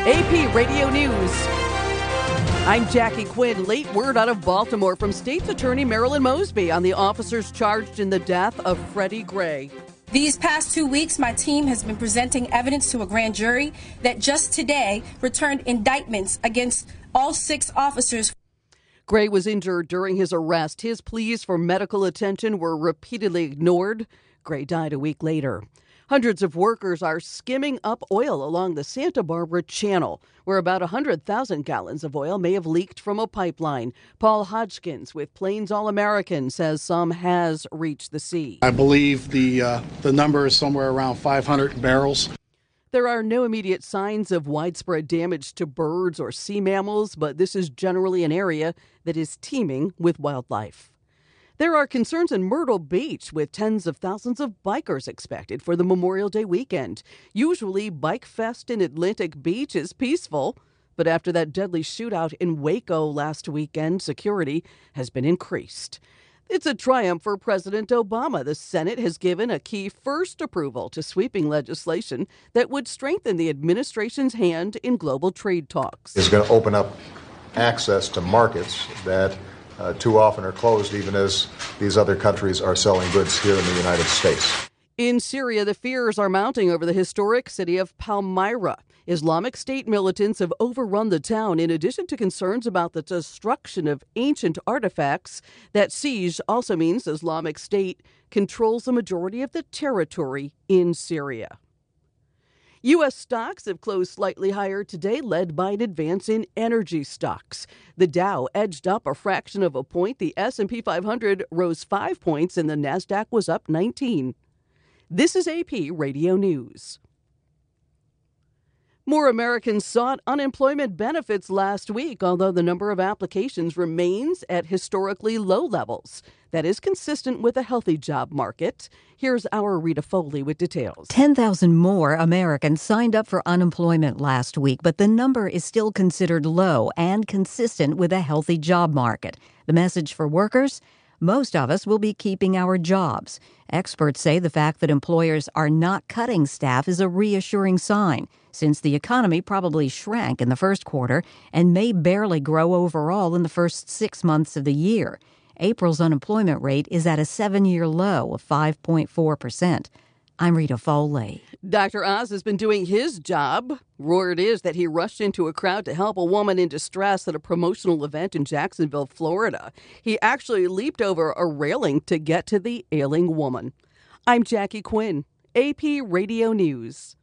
AP Radio News. I'm Jackie Quinn. Late word out of Baltimore from State's Attorney Marilyn Mosby on the officers charged in the death of Freddie Gray. These past 2 weeks, my team has been presenting evidence to a grand jury that just today returned indictments against all 6 officers. Gray was injured during his arrest. His pleas for medical attention were repeatedly ignored. Gray died a week later. Hundreds of workers are skimming up oil along the Santa Barbara Channel, where about 100,000 gallons of oil may have leaked from a pipeline. Paul Hodgkins with Plains All-American says some has reached the sea. I believe the number is somewhere around 500 barrels. There are no immediate signs of widespread damage to birds or sea mammals, but this is generally an area that is teeming with wildlife. There are concerns in Myrtle Beach with tens of thousands of bikers expected for the Memorial Day weekend. Usually, Bike Fest in Atlantic Beach is peaceful, but after that deadly shootout in Waco last weekend, security has been increased. It's a triumph for President Obama. The Senate has given a key first approval to sweeping legislation that would strengthen the administration's hand in global trade talks. It's going to open up access to markets that too often are closed, even as these other countries are selling goods here in the United States. In Syria, the fears are mounting over the historic city of Palmyra. Islamic State militants have overrun the town, in addition to concerns about the destruction of ancient artifacts. That siege also means Islamic State controls the majority of the territory in Syria. U.S. stocks have closed slightly higher today, led by an advance in energy stocks. The Dow edged up a fraction of a point. The S&P 500 rose 5 points, and the Nasdaq was up 19. This is AP Radio News. More Americans sought unemployment benefits last week, although the number of applications remains at historically low levels. That is consistent with a healthy job market. Here's our Rita Foley with details. 10,000 more Americans signed up for unemployment last week, but the number is still considered low and consistent with a healthy job market. The message for workers? Most of us will be keeping our jobs. Experts say the fact that employers are not cutting staff is a reassuring sign, since the economy probably shrank in the first quarter and may barely grow overall in the first 6 months of the year. April's unemployment rate is at a 7-year low of 5.4%. I'm Rita Foley. Dr. Oz has been doing his job. Word is that he rushed into a crowd to help a woman in distress at a promotional event in Jacksonville, Florida. He actually leaped over a railing to get to the ailing woman. I'm Jackie Quinn, AP Radio News.